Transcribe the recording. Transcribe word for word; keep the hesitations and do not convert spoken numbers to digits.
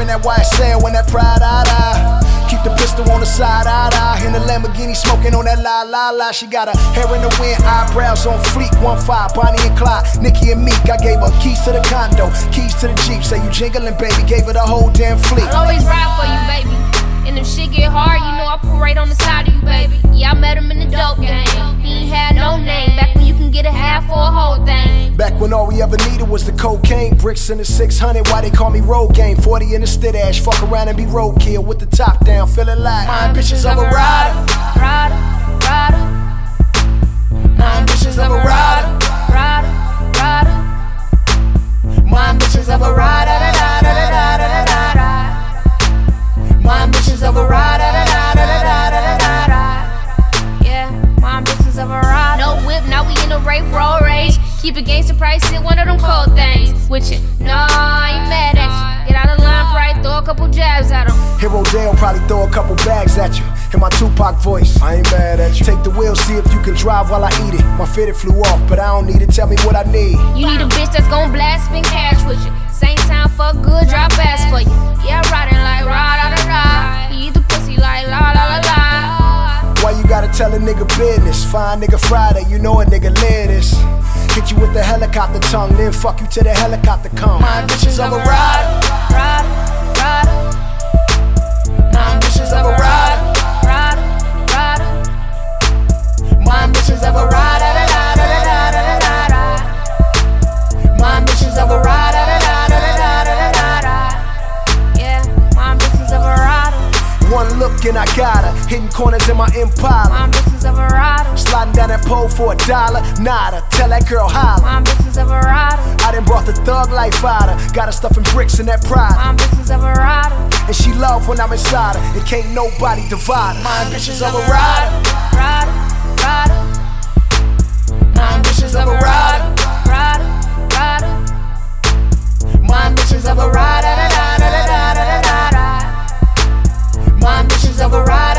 in that Y S L when that pride eye eye. Keep the pistol on the side, eye eye. In the Lamborghini smoking on that la la la. She got her hair in the wind, eyebrows on fleek. One five, Bonnie and Clyde, Nicki and Meek. I gave her keys to the condo, keys to the Jeep. Say you jingling, baby, gave her the whole damn fleet. I'll always ride for you, baby. And if shit get hard, you know I put right on the side of you, baby. Yeah, I met him in the dope game. He ain't had no name. Back when you can get a half or a whole thing. Back when all we ever needed was the cocaine. Bricks in the six hundred, why they call me road game. Forty in the stid ash, fuck around and be roadkill. With the top down, feeling like my ambitions of a rider. Rider, rider. My ambitions of a rider. Rider, rider. My ambitions of a rider. My ambitions of a rider. Yeah, my ambitions of a rider. No whip, now we in a rape road rage. Keep it gangsta price in one of them cold things. With you, no, I ain't mad at you. Get out of line, probably throw a couple jabs at him. Hero Dale probably throw a couple bags at you. In my Tupac voice, I ain't mad at you. Take the wheel, see if you can drive while I eat it. My fitted flew off, but I don't need it. Tell me what I need. You need a bitch that's gon' blast, spin cash with you. Same time, fuck good, drop ass for you. Yeah, riding like rah da da da. He eat the pussy like la la la la. Why you gotta tell a nigga business? Fine nigga Friday, you know a nigga live this. Hit you with the helicopter tongue, then fuck you till the helicopter come. My ambitions of a rider. Rider, rider. My ambitions of a rider. Rider, rider. My ambitions of a rider. My ambitions of a rider. Yeah, my ambitions of a rider. One look and I got her, hitting corners in my Impala. My ambitions of a rider. Sliding down that pole for a dollar, nada. Tell that girl holla. My ambitions of a rider. I done brought the thug life out her. Got her stuffing bricks in that pride. My ambitions of a rider. And she love when I'm inside her. And can't nobody divide her. My ambitions of a rider. Rider, rider. My ambitions of a rider. Rider, rider. My ambitions of a rider. My ambitions of a rider.